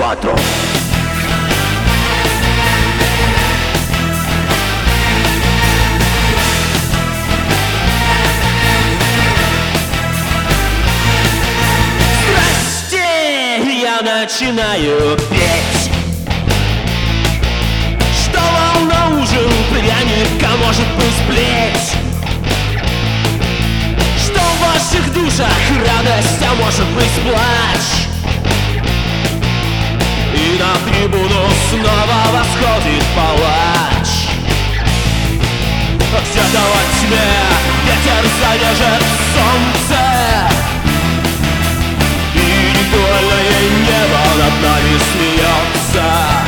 воду. Здрасте, я начинаю петь. Что вам на ужин, пряник, а может быть плеть? Что в ваших душах радость, а может быть плач? И на трибуну снова восходит палач. Где-то во тьме ветер зарежет солнце, и недольное небо над нами смеется.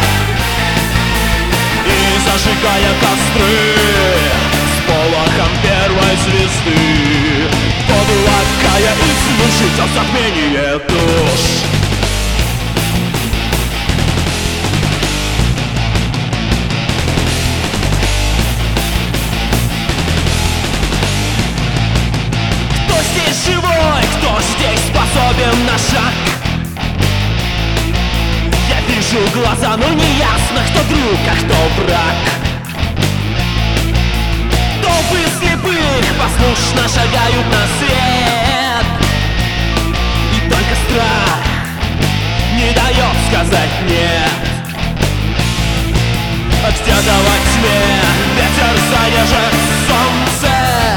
И зажигая костры с полохом первой звезды, подувакая и слушать о затмении душ. Живой, кто здесь способен на шаг? Я вижу глаза, но не ясно, кто друг, а кто враг. Толпы слепых послушно шагают на свет, и только страх не дает сказать нет. А где-то во тьме ветер зарежет солнце,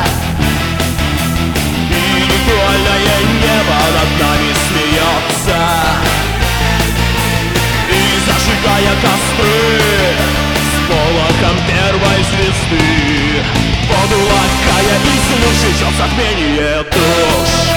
вольное небо над нами смеется. И зажигая костры с полохом первой звезды, подувакая и слушать о затмении душ.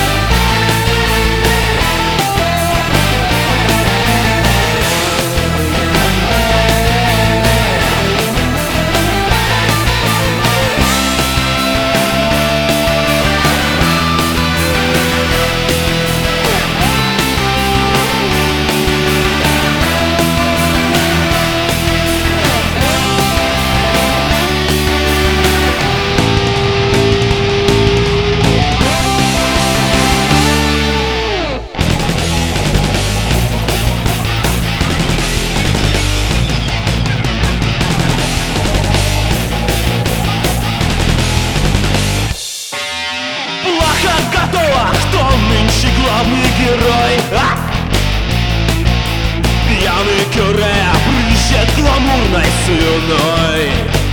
Кто нынче главный герой? Пьяный кюре брызжет гламурной слюной.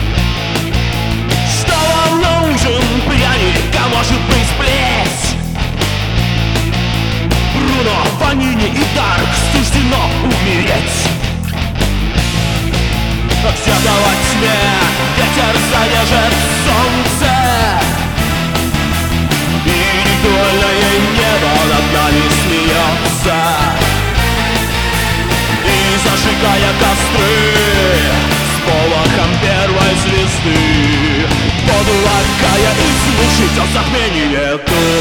Что вам на ужин, пряник, а может быть плеть? Бруно, Ванини и Дарк суждено умереть. Где-то во тьме ветер зарежет солнце, вольное небо над нами смеется. И зажигая костры с полохом первой звезды, подувакая и слушать о затмении душ.